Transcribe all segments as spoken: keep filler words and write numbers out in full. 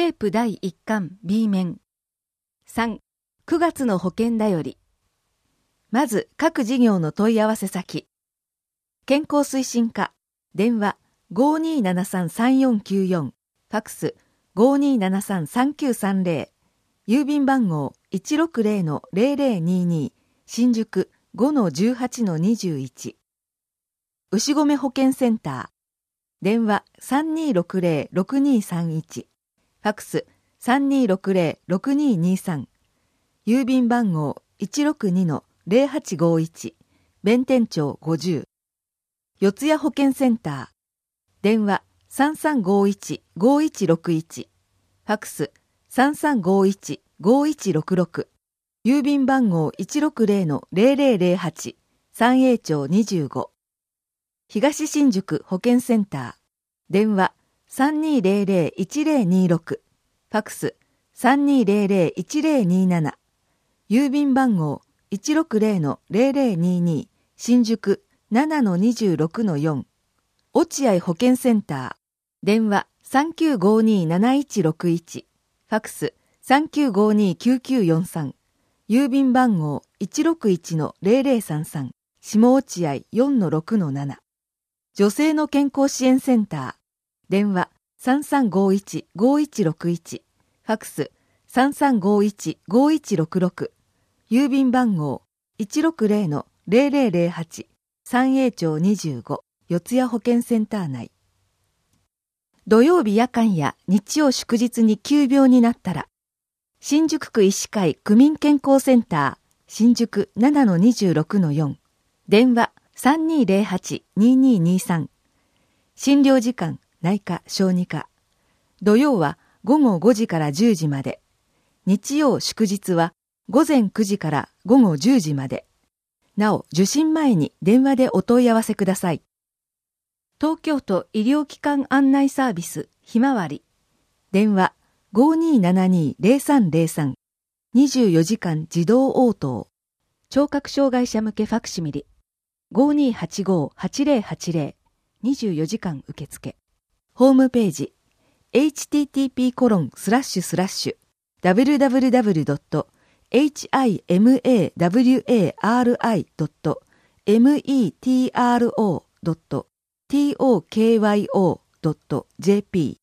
テープだいいっかん B 面。さん、くがつの保険だより。まず各事業の問い合わせ先。健康推進課、電話 ごーにーななさんさんよんきゅうよん、ファックス ごーにーななさんさんきゅうさんぜろ、郵便番号 いちろくぜろのぜろぜろにーにー、新宿 ごのじゅうはちのにじゅういち。牛込保健センター、電話 さんにーろくぜろろくにーさんいち、ファックス さんにーろくぜろろくにーにーさん、郵便番号 いちろくにのぜろはちごいち、弁天町ごじゅう。四谷保健センター、電話 さんさんごいちごいちろくいち、ファックス さんさんごいちごいちろくろく、郵便番号 いちろくぜろのぜろぜろぜろはち、三栄町にじゅうご。東新宿保健センター、電話 さんにーぜろぜろいちぜろにーろく、ファックス さんにーぜろぜろいちぜろにーなな、郵便番号 いちろくぜろのぜろぜろにーにー、新宿 ななのにじゅうろくのよん。落合保健センター、電話 さんきゅうごにーなないちろくいち、ファックス さんきゅうごにーきゅうきゅうよんさん、郵便番号 いちろくいちのぜろぜろさんさん、下落合 よんのろくのなな。女性の健康支援センター、電話 さんさんごいちごいちろくいち、ファックス さんさんごいちごいちろくろく、郵便番号 いちろくぜろのぜろぜろぜろはち、三栄町にじゅうご、四谷保健センター内。土曜日夜間や日曜祝日に急病になったら、新宿区医師会区民健康センター、新宿 ななのにじゅうろくのよん、電話 さんにーぜろはちにーにーにーさん、診療時間内科小児科、土曜はごごごじからじゅうじまで、日曜祝日はごぜんくじからごごじゅうじまで。なお、受診前に電話でお問い合わせください。東京都医療機関案内サービスひまわり、電話 ごーにーななにーぜろさんぜろさん、にじゅうよじかん自動応答、聴覚障害者向けファクシミリ ごーにーはちごーはちぜろはちぜろ、にじゅうよじかん受付。ホームページ エイチティーティーピーコロンスラッシュスラッシュダブリュダブリュダブリュドットエイチアイエムエーダブリュエーアールアイドットメトロドットトクヨドットジェーピー。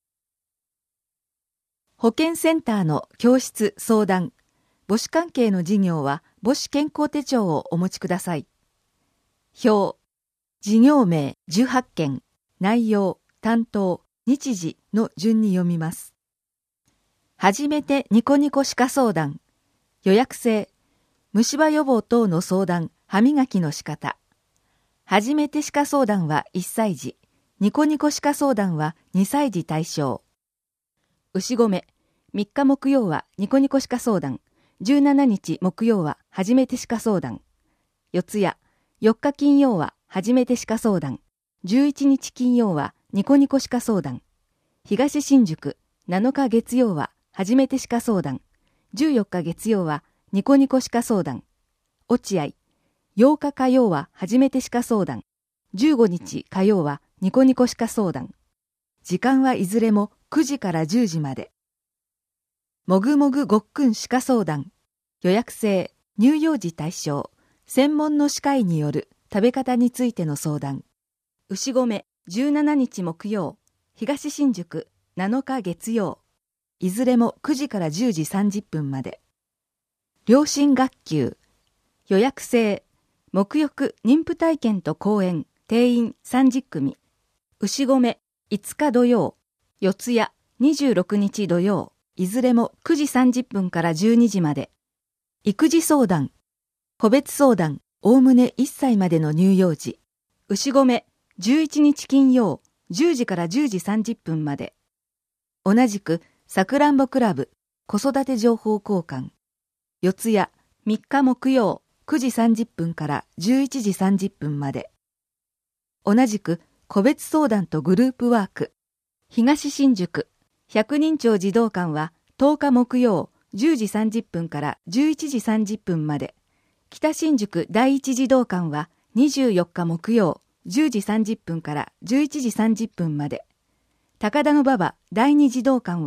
保健センターの教室相談、母子関係の事業は母子健康手帳をお持ちください。表、事業名じゅうはちけん、内容、担当、日時の順に読みます。はじめてニコニコ歯科相談、予約制、虫歯予防等の相談、歯磨きの仕方。はじめて歯科相談はいっさい児、ニコニコ歯科相談はにさい児対象。牛込、みっか木曜はニコニコ歯科相談、じゅうしちにち木曜ははじめて歯科相談。四谷、よっか金曜ははじめて歯科相談、じゅういちにち金曜はニコニコ歯科相談。東新宿、なのか月曜ははじめて歯科相談、じゅうよっか月曜はニコニコ歯科相談。落合、ようか火曜ははじめて歯科相談、じゅうごにち火曜はニコニコ歯科相談。時間はいずれもくじからじゅうじまで。もぐもぐごっくん歯科相談、予約制、乳幼児対象、専門の歯科医による食べ方についての相談。牛込、じゅうしちにち木曜、東新宿、なのか月曜。いずれもくじからじゅうじさんじゅっぷんまで。両親学級、予約制、沐浴妊婦体験と講演、定員さんじゅっくみ。牛込、いつか土曜、四谷、にじゅうろくにち土曜、いずれもくじさんじゅっぷんからじゅうにじまで。育児相談、個別相談、おおむねいっさいまでの乳幼児。牛込、じゅういちにち金曜、じゅうじからじゅうじさんじゅっぷんまで。同じく、さくらんぼクラブ、子育て情報交換。四谷、みっか木曜、くじさんじゅっぷんからじゅういちじさんじゅっぷんまで。同じく、個別相談とグループワーク。東新宿、百人町児童館はとおか木曜、じゅうじさんじゅっぷんからじゅういちじさんじゅっぷんまで。北新宿第一児童館はにじゅうよっか木曜、じゅうじさんじゅっぷんからじゅういちじさんじゅっぷんまで。高田馬場第二児童館は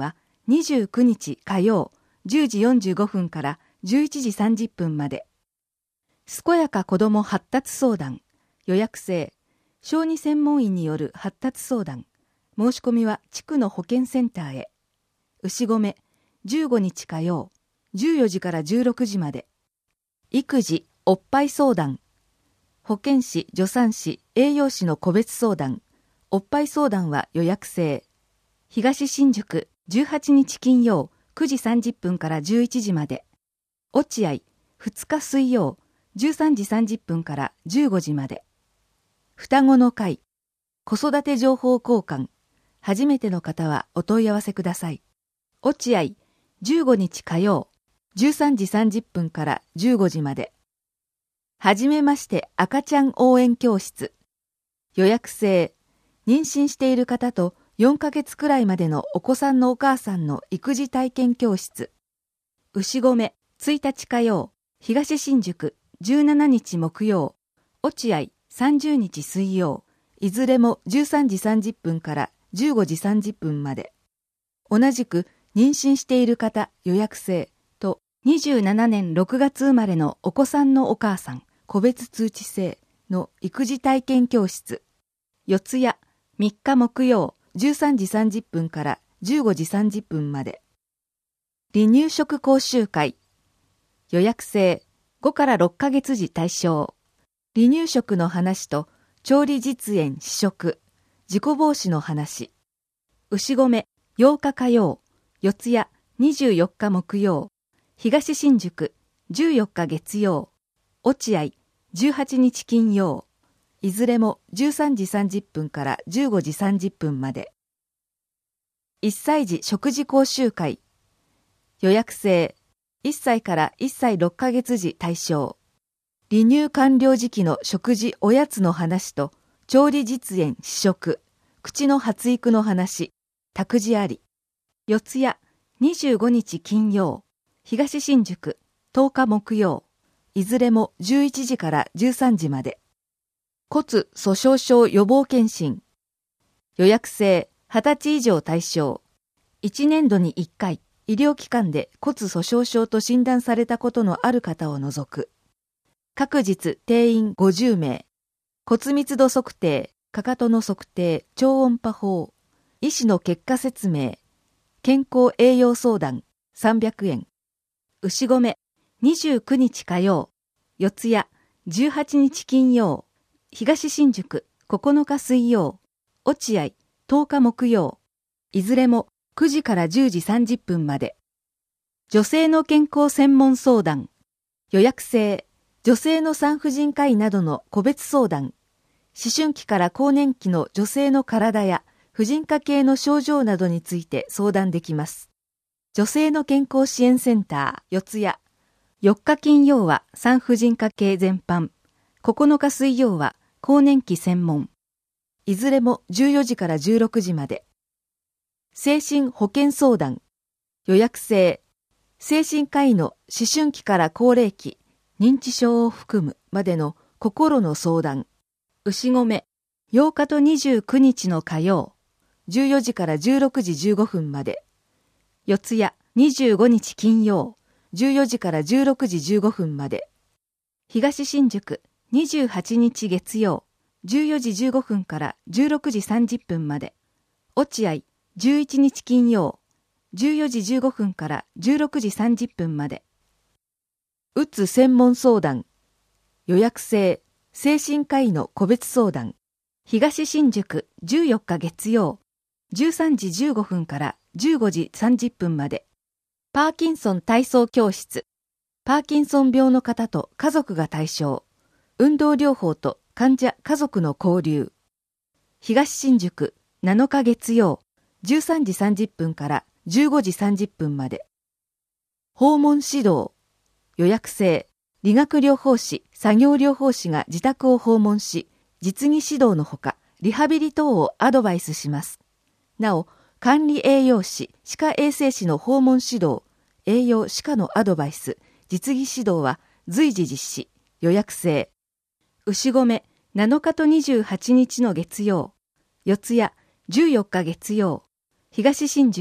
にじゅうくにち火曜じゅうじよんじゅうごふんからじゅういちじさんじゅっぷんまで。健やか子ども発達相談、予約制、小児専門医による発達相談、申し込みは地区の保健センターへ。牛込、じゅうごにち火曜、じゅうよじからじゅうろくじまで。育児、おっぱい相談、保健師、助産師、栄養士の個別相談、おっぱい相談は予約制。東新宿、じゅうはちにち金曜、くじさんじゅっぷんからじゅういちじまで。落合、ふつか水曜、じゅうさんじさんじゅっぷんからじゅうごじまで。双子の会、子育て情報交換、初めての方はお問い合わせください。落合、じゅうごにち火曜、じゅうさんじさんじゅっぷんからじゅうごじまで。はじめまして赤ちゃん応援教室、予約制、妊娠している方とよんかげつくらいまでのお子さんのお母さんの育児体験教室。牛込、ついたち火曜、東新宿、じゅうしちにち木曜、落合、さんじゅうにち水曜、いずれもじゅうさんじさんじゅっぷんからじゅうごじさんじゅっぷんまで。同じく妊娠している方予約制とにじゅうななねんろくがつ生まれのお子さんのお母さん個別通知制の育児体験教室。四谷、みっか木曜、じゅうさんじさんじゅっぷんからじゅうごじさんじゅっぷんまで。離乳食講習会、予約制、ごからろっかげつ時対象。離乳食の話と調理実演試食、事故防止の話。牛込、ようか火曜、四谷、にじゅうよっか木曜、東新宿、じゅうよっか月曜、落合、じゅうはちにち金曜、いずれもじゅうさんじさんじゅっぷんからじゅうごじさんじゅっぷんまで。いっさい児食事講習会、予約制、いっさいからいっさいろっかげつ時対象。離乳完了時期の食事おやつの話と調理実演試食、口の発育の話、託児あり。四谷、にじゅうごにち金曜、東新宿、とおか木曜、いずれもじゅういちじからじゅうさんじまで。骨粗しょう症予防検診、予約制、はたち以上対象。いちねんどにいっかい、医療機関で骨粗しょう症と診断されたことのある方を除く。各日定員ごじゅうめい。骨密度測定、かかとの測定、超音波法、医師の結果説明、健康栄養相談さんびゃくえん。牛込、にじゅうくにち火曜、四谷、じゅうはちにち金曜、東新宿ここのか水曜、落合とおか木曜、いずれもくじからじゅうじさんじゅっぷんまで。女性の健康専門相談、予約制、女性の産婦人科医などの個別相談、思春期から更年期の女性の体や婦人科系の症状などについて相談できます。女性の健康支援センター、四谷。よっか金曜は産婦人科系全般、ここのか水曜は更年期専門。いずれもじゅうよじからじゅうろくじまで。精神保健相談、予約制、精神科医の思春期から高齢期、認知症を含むまでの心の相談。牛込、ようかとにじゅうくにちの火曜、じゅうよじからじゅうろくじじゅうごふんまで。四谷、にじゅうごにち金曜、じゅうよじからじゅうろくじじゅうごふんまで。東新宿、にじゅうはちにち月曜、じゅうよじじゅうごふんからじゅうろくじさんじゅっぷんまで。落合、じゅういちにち金曜、じゅうよじじゅうごふんからじゅうろくじさんじゅっぷんまで。うつ専門相談、予約制、精神科医の個別相談。東新宿じゅうよっか月曜、じゅうさんじじゅうごふんからじゅうごじさんじゅっぷんまで。パーキンソン体操教室。パーキンソン病の方と家族が対象。運動療法と患者家族の交流。東新宿なのか月曜、じゅうさんじさんじゅっぷんからじゅうごじさんじゅっぷんまで。訪問指導。予約制。理学療法士、作業療法士が自宅を訪問し、実技指導のほか、リハビリ等をアドバイスします。なお、管理栄養士、歯科衛生士の訪問指導、栄養歯科のアドバイス、実技指導は随時実施、予約制。牛込、なのかとにじゅうはちにちの月曜、四谷、じゅうよっか月曜、東新宿、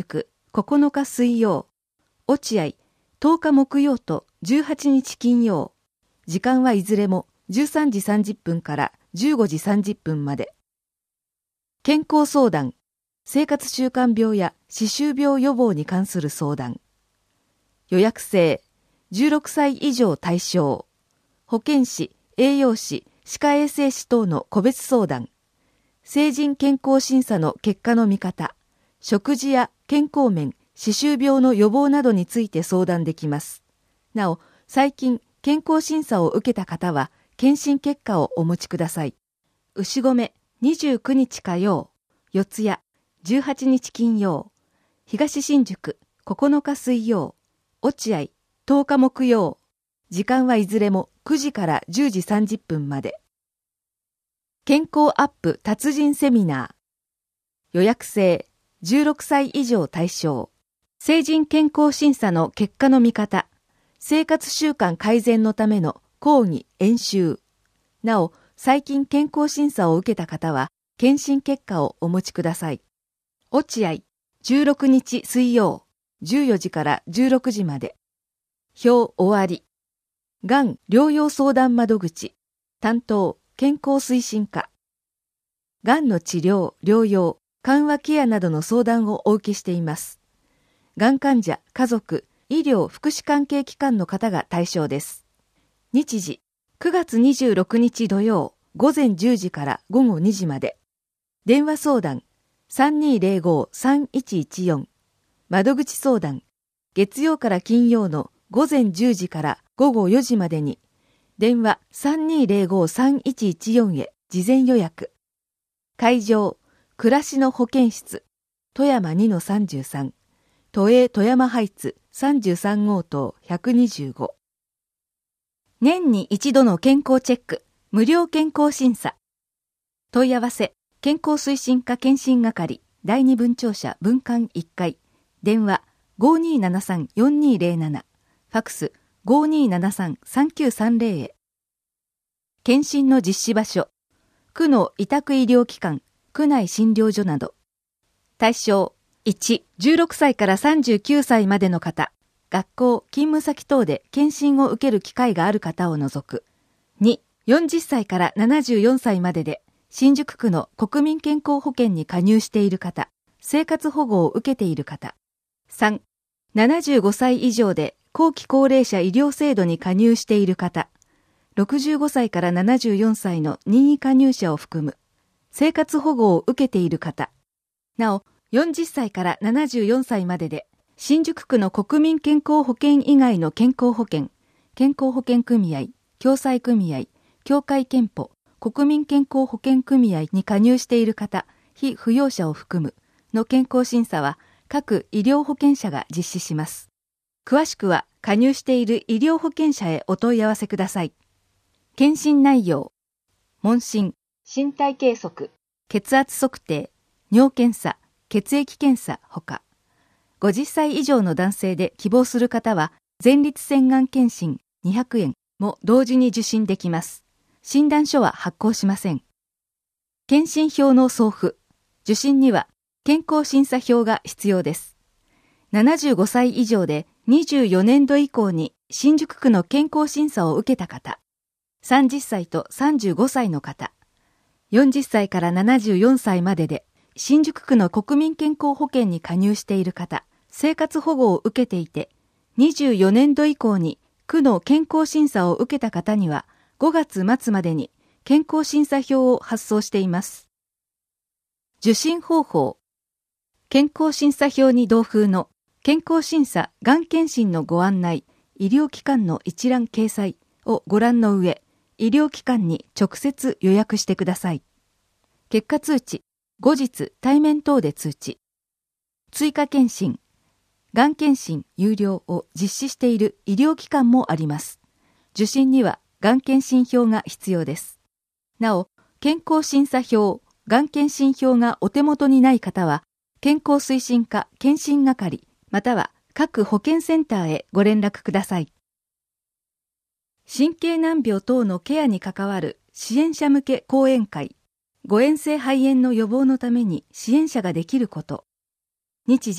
ここのか水曜、落合とおか木曜とじゅうはちにち金曜。時間はいずれもじゅうさんじさんじゅっぷんからじゅうごじさんじゅっぷんまで。健康相談、生活習慣病や歯周病予防に関する相談。予約制、じゅうろくさい以上対象。保健師、栄養士、歯科衛生士等の個別相談。成人健康審査の結果の見方。食事や健康面、歯周病の予防などについて相談できます。なお、最近健康審査を受けた方は、検診結果をお持ちください。牛込にじゅうくにち火曜、四谷じゅうはちにち金曜、東新宿ここのか水曜、落合とおか木曜。時間はいずれもくじからじゅうじさんじゅっぷんまで。健康アップ達人セミナー。予約制、じゅうろくさい以上対象。成人健康審査の結果の見方。生活習慣改善のための講義・演習。なお、最近健康審査を受けた方は、検診結果をお持ちください。落合、じゅうろくにち水曜、じゅうよじからじゅうろくじまで。表終わり。がん療養相談窓口。担当、健康推進課。がんの治療、療養、緩和ケアなどの相談をお受けしています。がん患者、家族、医療・福祉関係機関の方が対象です。日時、くがつにじゅうろくにち土曜、午前じゅうじから午後にじまで。電話相談、さんにーぜろごーさんいちいちよん。窓口相談、月曜から金曜の午前じゅうじから午後よじまでに、電話 さんにーぜろごーさんいちいちよん へ事前予約。会場、暮らしの保健室、富山 にのさんじゅうさん。都営富山ハイツさんじゅうさん号棟ひゃくにじゅうご。年に一度の健康チェック、無料健康審査。問い合わせ、健康推進課検診係、だいに分庁舎分館いっかい。電話 ごーにーななさんよんにーぜろなな。ファクス ごーにーななさんさんきゅうさんぜろ へ。検診の実施場所、区の委託医療機関、区内診療所など。対象、いち、じゅうろくさいからさんじゅうきゅうさいまでの方、学校、勤務先等で検診を受ける機会がある方を除く。に、よんじゅっさいからななじゅうよんさいまでで、新宿区の国民健康保険に加入している方、生活保護を受けている方。さん、ななじゅうごさい以上で後期高齢者医療制度に加入している方、ろくじゅうごさいからななじゅうよんさいの任意加入者を含む、生活保護を受けている方。なお、よんじゅっさいからななじゅうよんさいまでで、新宿区の国民健康保険以外の健康保険、健康保険組合、共済組合、協会憲法、国民健康保険組合に加入している方、被扶養者を含むの健康審査は各医療保険者が実施します。詳しくは加入している医療保険者へお問い合わせください。検診内容、問診、身体計測、血圧測定、尿検査、血液検査ほか、ごじゅっさい以上の男性で希望する方は、前立腺がん検診にひゃくえんも同時に受診できます。診断書は発行しません。検診票の送付、受診には健康審査票が必要です。ななじゅうごさい以上でにじゅうよねんど以降に新宿区の健康審査を受けた方、さんじゅっさいとさんじゅうごさいの方、よんじゅっさいからななじゅうよんさいまでで新宿区の国民健康保険に加入している方、生活保護を受けていて、にじゅうよねんど以降に区の健康審査を受けた方には、ごがつまつまでに健康審査票を発送しています。受診方法。健康審査票に同封の健康審査がん検診のご案内、医療機関の一覧掲載をご覧の上、医療機関に直接予約してください。結果通知、後日対面等で通知。追加検診、がん検診有料を実施している医療機関もあります。受診にはがん検診票が必要です。なお、健康審査票、がん検診票がお手元にない方は、健康推進課検診係、または各保健センターへご連絡ください。神経難病等のケアに関わる支援者向け講演会、誤嚥性肺炎の予防のために支援者ができること。日時、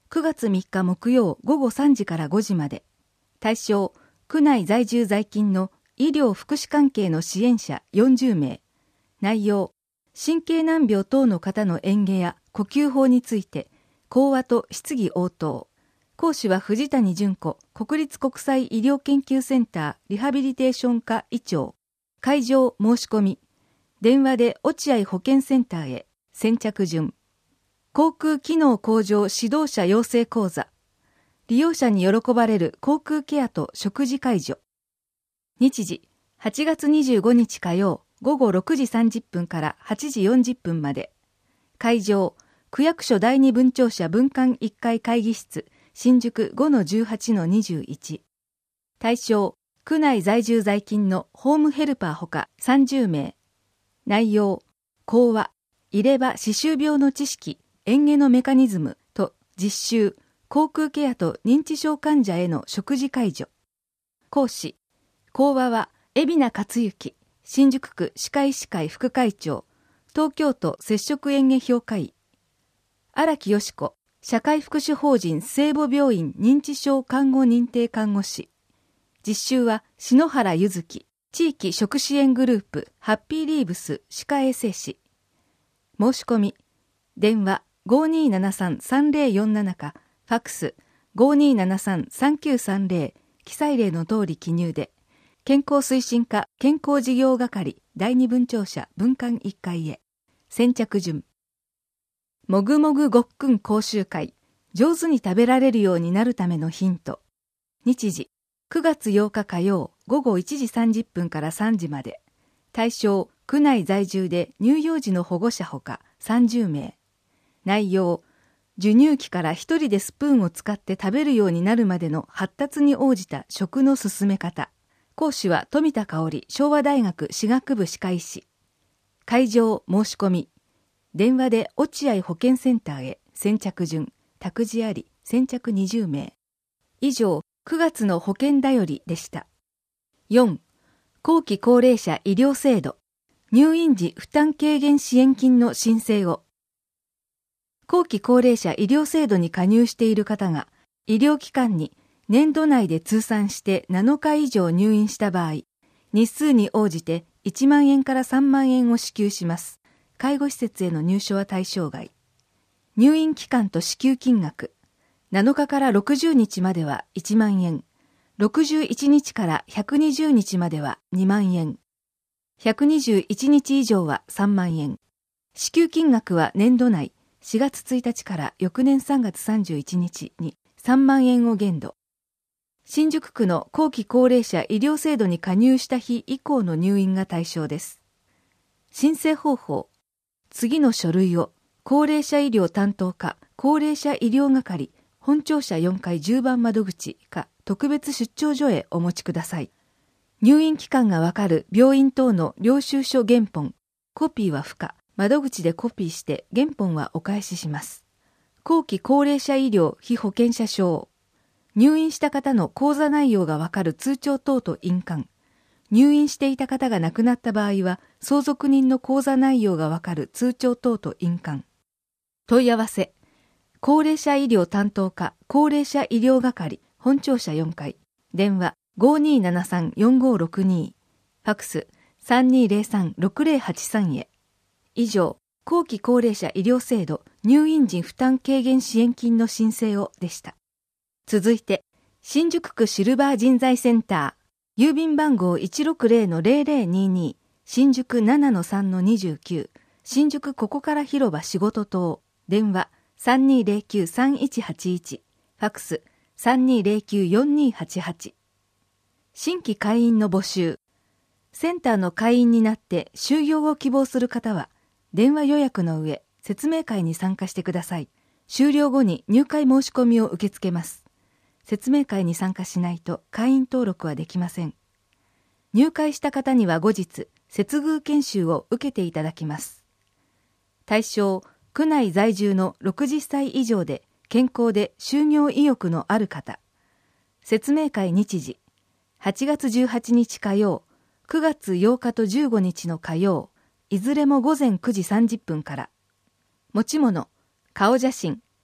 くがつみっか木曜午後さんじからごじまで。対象、区内在住在勤の医療福祉関係の支援者よんじゅうめい。内容、神経難病等の方の嚥下や呼吸法について、講話と質疑応答。講師は藤谷純子国立国際医療研究センターリハビリテーション科医長。会場申し込み。電話で落合保健センターへ。先着順。口腔機能向上指導者養成講座。利用者に喜ばれる口腔ケアと食事介助。日時、はちがつにじゅうごにち火曜、午後ろくじさんじゅっぷんからはちじよんじゅっぷんまで。会場、区役所第二分庁舎分館いっかい会議室、新宿 ごのじゅうはちのにじゅういち。対象、区内在住在勤のホームヘルパーほかさんじゅうめい。内容、講話、入れ歯歯周病の知識、嚥下のメカニズムと実習、口腔ケアと認知症患者への食事介助。講師、講話は海老名克行、新宿区歯科医師会副会長、東京都摂食嚥下評価医。荒木よし子、社会福祉法人聖母病院認知症看護認定看護師。実習は篠原ゆずき、地域食支援グループハッピーリーブス歯科衛生士。申し込み、電話 ごーにーななさんさんぜろよんなな か、ファックス ごーにーななさんさんきゅうさんぜろ、記載例の通り記入で、健康推進課健康事業係第二分庁舎分館いっかいへ。先着順。もぐもぐごっくん講習会、上手に食べられるようになるためのヒント。日時、くがつようか火曜、午後いちじさんじゅっぷんからさんじまで。対象、区内在住で乳幼児の保護者ほかさんじゅうめい。内容、授乳期から一人でスプーンを使って食べるようになるまでの発達に応じた食の進め方。講師は富田香織昭和大学歯学部歯科医師。会場申し込み。電話で落合保健センターへ。先着順。託児あり。先着にじゅうめい。以上、くがつの保険だよりでした。よん. 後期高齢者医療制度。入院時負担軽減支援金の申請を。後期高齢者医療制度に加入している方が、医療機関に年度内で通算してなのか以上入院した場合、日数に応じていちまんえんからさんまんえんを支給します。介護施設への入所は対象外。入院期間と支給金額。なのかからろくじゅうにちまではいちまんえん。ろくじゅういちにちからひゃくにじゅうにちまではにまんえん。ひゃくにじゅういちにち以上はさんまんえん。支給金額は年度内しがつついたちから翌年さんがつさんじゅういちにちにさんまんえんを限度。新宿区の後期高齢者医療制度に加入した日以降の入院が対象です。申請方法。次の書類を高齢者医療担当課高齢者医療係本庁舎よんかいじゅうばん窓口か特別出張所へお持ちください。入院期間がわかる病院等の領収書原本、コピーは不可、窓口でコピーして原本はお返しします。後期高齢者医療被保険者証。入院した方の口座内容がわかる通帳等と印鑑。入院していた方が亡くなった場合は、相続人の口座内容がわかる通帳等と印鑑。問い合わせ。高齢者医療担当課高齢者医療係本庁舎よんかい。電話 ごーにーななさんよんごーろくに。ファックス さんにーぜろさんろくぜろはちさん へ。以上、後期高齢者医療制度入院時負担軽減支援金の申請をでした。続いて、新宿区シルバー人材センター、郵便番号 いちろくぜろのぜろぜろにに、新宿 ななのさんのにじゅうきゅう、新宿ここから広場仕事棟、電話 さんにーぜろきゅうさんいちはちいち、ファックス さんにーぜろきゅうよんにーはちはち。新規会員の募集。センターの会員になって就業を希望する方は、電話予約の上、説明会に参加してください。終了後に入会申し込みを受け付けます。説明会に参加しないと会員登録はできません。入会した方には後日、接遇研修を受けていただきます。対象、区内在住のろくじゅっさい以上で健康で就業意欲のある方。説明会日時、はちがつじゅうはちにち火曜、くがつようかとじゅうごにちの火曜、いずれもごぜんくじさんじゅっぷんから。持ち物、顔写真、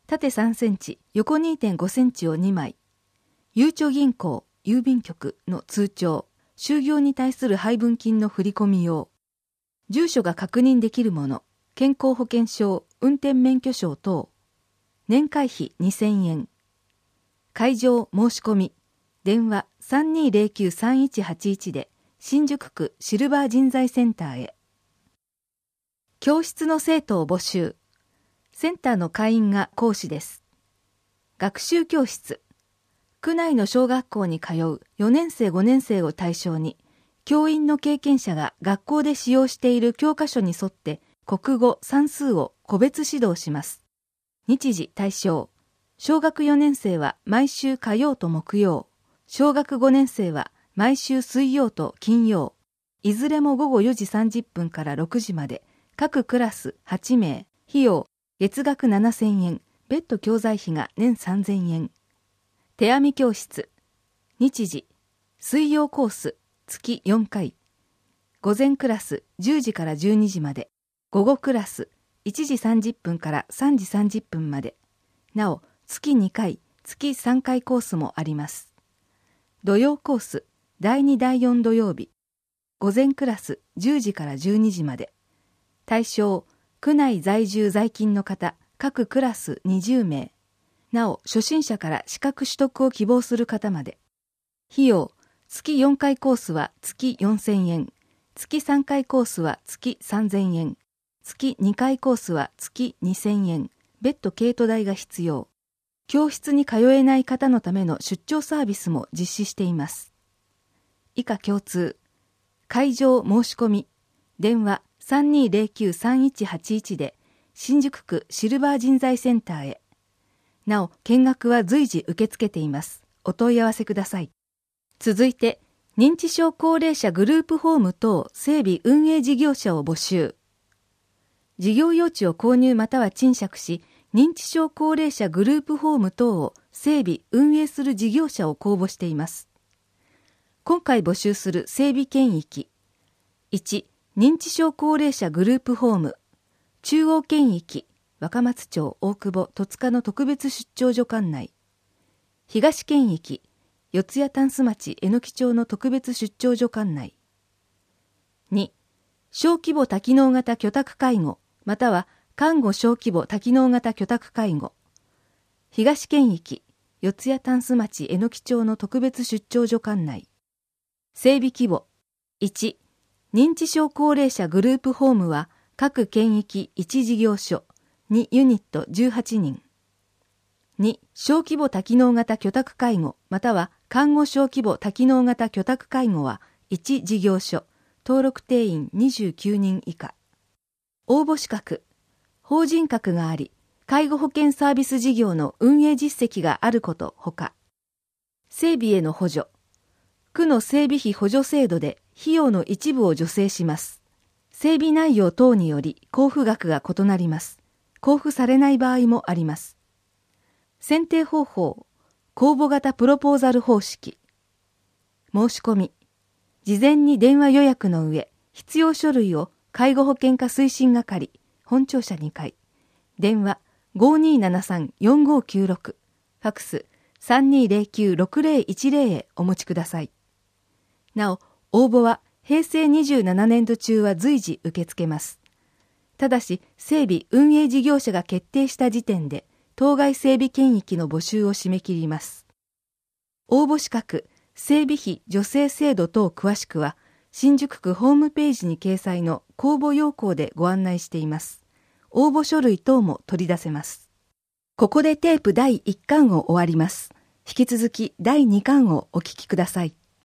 縦さんセンチ、横 にてんごセンチをにまい。ゆうちょ銀行、郵便局の通帳、就業に対する配分金の振込用。住所が確認できるもの、健康保険証、運転免許証等。年会費にせんえん。会場申し込み。電話 さんにーぜろきゅうさんいちはちいち で新宿区シルバー人材センターへ。教室の生徒を募集。センターの会員が講師です。学習教室。区内の小学校に通うよねんせいごねんせいを対象に、教員の経験者が学校で使用している教科書に沿って国語、算数を個別指導します。日時対象。小学よねんせいは毎週火曜と木曜。小学ごねんせいは毎週水曜と金曜。いずれもごごよじさんじゅっぷんからろくじまで。各クラスはちめい。費用、月額ななせんえん。別途教材費が年さんぜんえん。手編み教室。日時。水曜コース、月よんかい。午前クラスじゅうじからじゅうにじまで。午後クラスいちじさんじゅっぷんからさんじさんじゅっぷんまで。なお、月にかい、月さんかいコースもあります。土曜コース、だいにだいよん土曜日。午前クラスじゅうじからじゅうにじまで。対象、区内在住在勤の方、各クラスにじゅうめい。なお、初心者から資格取得を希望する方まで。費用、月よんかいコースは月よんせんえん。月さんかいコースは月さんぜんえん。月にかいコースは月にせんえん。別途毛糸代が必要。教室に通えない方のための出張サービスも実施しています。以下共通。会場申し込み。電話 さんにーぜろきゅうさんいちはちいち で新宿区シルバー人材センターへ。なお、見学は随時受け付けています。お問い合わせください。続いて、認知症高齢者グループホーム等整備運営事業者を募集。事業用地を購入または賃借し、認知症高齢者グループホーム等を整備運営する事業者を公募しています。今回募集する整備圏域。いち、認知症高齢者グループホーム。中央圏域。若松町、大久保、戸塚の特別出張所管内。東圏域、四谷タンス町、榎木町の特別出張所管内。に、小規模多機能型居宅介護、または看護小規模多機能型居宅介護。東圏域、四谷タンス町、榎木町の特別出張所管内。整備規模。いち、認知症高齢者グループホームは各県域いち事業所。にユニットじゅうはちにん。に小規模多機能型居宅介護または看護小規模多機能型居宅介護はいち事業所。登録定員にじゅうきゅうにん以下。応募資格。法人格があり、介護保険サービス事業の運営実績があることほか。整備への補助。区の整備費補助制度で費用の一部を助成します。整備内容等により交付額が異なります。交付されない場合もあります。選定方法、公募型プロポーザル方式。申し込み、事前に電話予約の上、必要書類を介護保険課推進係、本庁舎にかい、電話 ごーにーななさんよんごーきゅうろく、ファクス さんにーぜろきゅうろくぜろいちぜろ へお持ちください。なお、応募は平成にじゅうななねんど中は随時受け付けます。ただし、整備運営事業者が決定した時点で、当該整備圏域の募集を締め切ります。応募資格、整備費助成制度等詳しくは、新宿区ホームページに掲載の公募要項でご案内しています。応募書類等も取り出せます。ここでテープだいいっかんを終わります。引き続きだいにかんをお聞きください。